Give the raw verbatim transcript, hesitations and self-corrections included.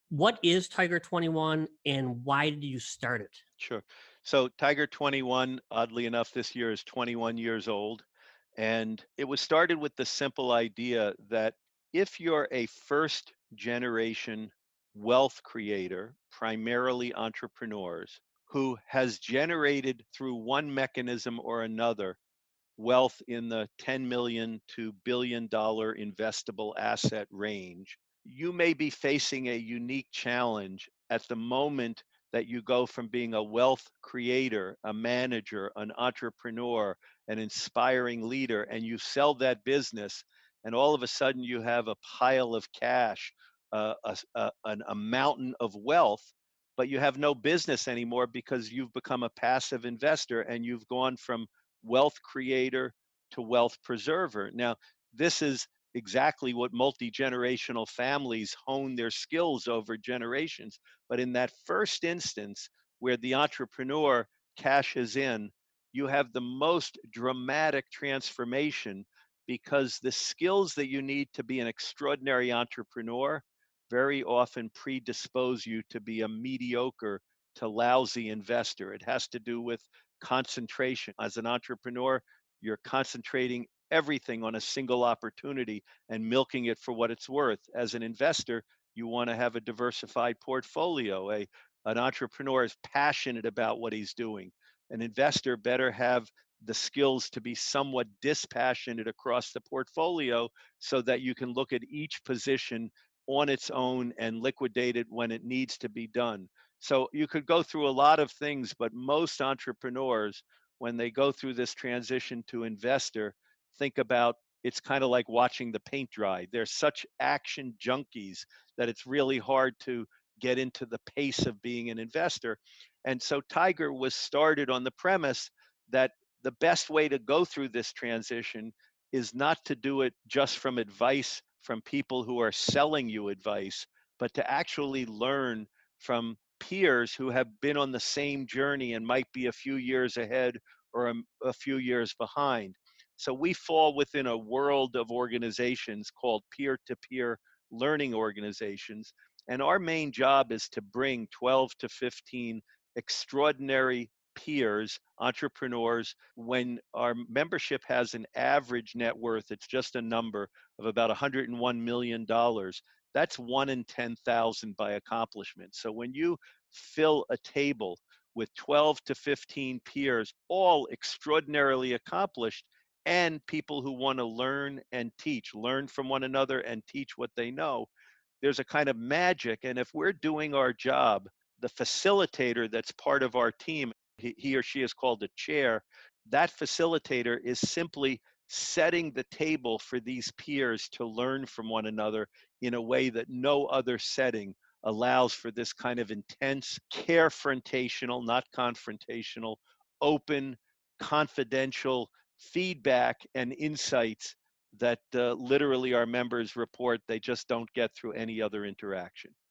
What is Tiger twenty-one and why did you start it? Sure. So Tiger twenty-one, oddly enough, this year is twenty-one years old. And it was started with the simple idea that if you're a first generation wealth creator, primarily entrepreneurs, who has generated through one mechanism or another wealth in the ten million to billion dollar investable asset range, you may be facing a unique challenge at the moment that you go from being a wealth creator, a manager, an entrepreneur, an inspiring leader, and you sell that business, and all of a sudden you have a pile of cash, uh, a, a, an- a mountain of wealth, but you have no business anymore because you've become a passive investor and you've gone from wealth creator to wealth preserver. Now, this is exactly what multi generational families hone their skills over generations. But in that first instance, where the entrepreneur cashes in, you have the most dramatic transformation because the skills that you need to be an extraordinary entrepreneur very often predispose you to be a mediocre to lousy investor. It has to do with concentration. As an entrepreneur, you're concentrating everything on a single opportunity and milking it for what it's worth. As an investor, you want to have a diversified portfolio. A an entrepreneur is passionate about what he's doing. An investor better have the skills to be somewhat dispassionate across the portfolio so that you can look at each position on its own and liquidate it when it needs to be done. So you could go through a lot of things, but most entrepreneurs, when they go through this transition to investor, think about it's kind of like watching the paint dry. They're such action junkies that it's really hard to get into the pace of being an investor. And so Tiger was started on the premise that the best way to go through this transition is not to do it just from advice from people who are selling you advice, but to actually learn from peers who have been on the same journey and might be a few years ahead or a, a few years behind. So we fall within a world of organizations called peer to peer learning organizations. And our main job is to bring twelve to fifteen extraordinary peers, entrepreneurs. When our membership has an average net worth, it's just a number of about one hundred one million dollars. That's one in ten thousand by accomplishment. So when you fill a table with twelve to fifteen peers, all extraordinarily accomplished, and people who want to learn and teach, learn from one another and teach what they know, there's a kind of magic. And if we're doing our job, the facilitator that's part of our team, he, he or she is called a chair, that facilitator is simply setting the table for these peers to learn from one another in a way that no other setting allows for this kind of intense, carefrontational, not confrontational, open, confidential feedback and insights that uh, literally our members report they just don't get through any other interaction.